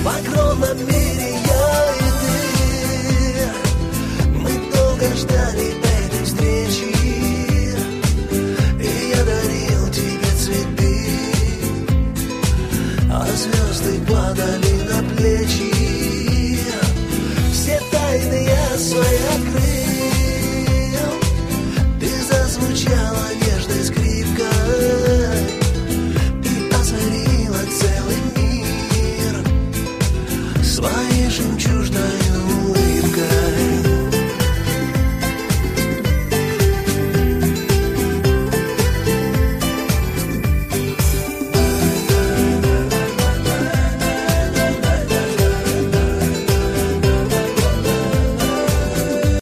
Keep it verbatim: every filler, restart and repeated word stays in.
В огромном мире я и ты. Мы долго ждали этой встречи, и я дарил тебе цветы, а звезды падали